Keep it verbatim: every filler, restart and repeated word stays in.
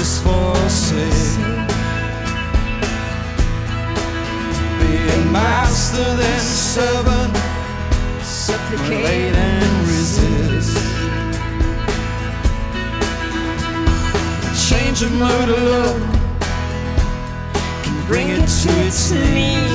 just for sake. Be a master then servant, supplicate and resist. Change of mode of love can bring it to its knees.